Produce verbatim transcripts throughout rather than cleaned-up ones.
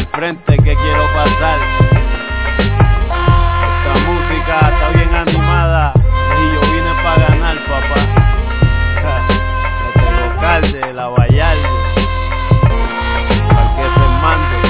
al frente que quiero pasar. Esta música está bien animada y yo vine para ganar, papá. Le tengo calde, la Vallarde, para que se mande.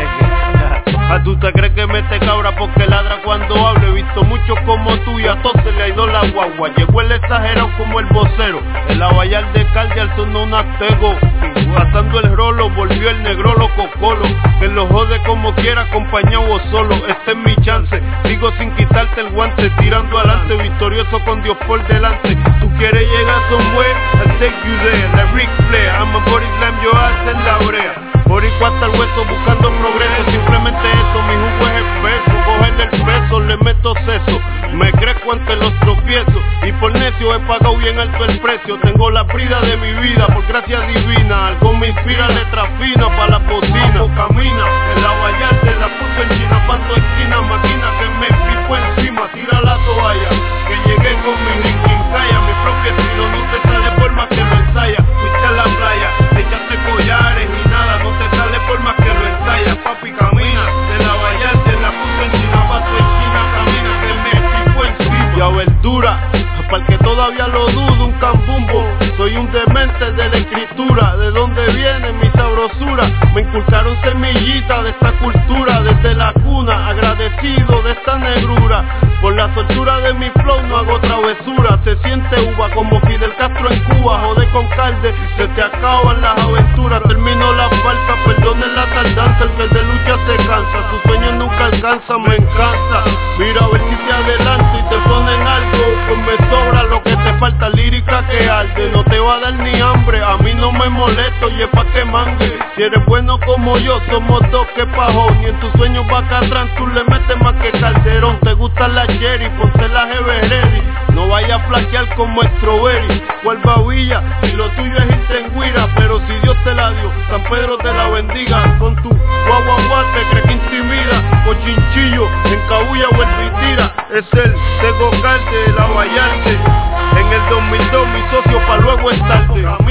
¿A tú te crees que mete cabra porque ladra cuando hablo? He visto muchos como tú y a todos se le ha ido la guagua. Llegó el exagerado como el vocero, el Abayal de Calde al son un aztego. Pasando el rolo, volvió el negro loco colo, que lo jode como quiera, acompañado o solo. Este es mi chance, digo sin quitarte el guante, tirando adelante, victorioso con Dios por delante. Tú quieres llegar somewhere, I'll take you there. La Ric Flair, I'm a body slam, yo hacer la brea. Boricua hasta el hueso buscando progreso, simplemente eso, mi jugo es espeso, cogerle el peso, le meto seso, me crezco ante los tropiezos, y por necio he pagado bien alto el precio, tengo la brida de mi vida, por gracia divina, algo me inspira, letra fina, pa' la bocina, o camina, el Abayarde la puso en China, paso esquina, máquina que me pico encima, tira la toalla, que llegué con mi Ricky Calla, mi propio estilo, no te sale por más que lo ensaya, fuiste a la playa, echaste collares y nada, no te sale por más que lo ensaya, papi camina, de la Vallarde la puso en China, paso esquina, camina que me pico encima. Y a verdura, para el que todavía lo dudo, un cambumbo, soy un demente de la escritura, de dónde viene mi sabrosura, me inculcaron semillitas de esta cultura, desde la cuna, agradecido de esta negrura, por la soltura de mi flow no hago travesura, se siente uva como Fidel Castro en Cuba, jode con Calde, se te acaban las aventuras, termino la falta, perdonen la tardanza, el que de lucha se cansa, sus sueños nunca alcanzan, me encanta, mira a ver si te adelanto y te ponen algo, pues me sobra lo que te falta, lírica que arde, no te va a dar ni hambre, a mí no me molesto y es pa' que mangue, si eres bueno como yo, somos dos que pajón, y en tus sueños bacatrán tú le metes más que Calderón, te gusta la cherry, ponte la Ready, no vaya a flashear como Strawberry, vuelva a Villa, si lo tuyo es irte en guira, pero si Dios te la dio, San Pedro te la bendiga, con tu guaguaguá te crees que intimida, cochinchillo, encabulla, vuelve y tira, es el Tego Calde, la Vallarde, en el dos mil dos mi socio pa' luego es tarde.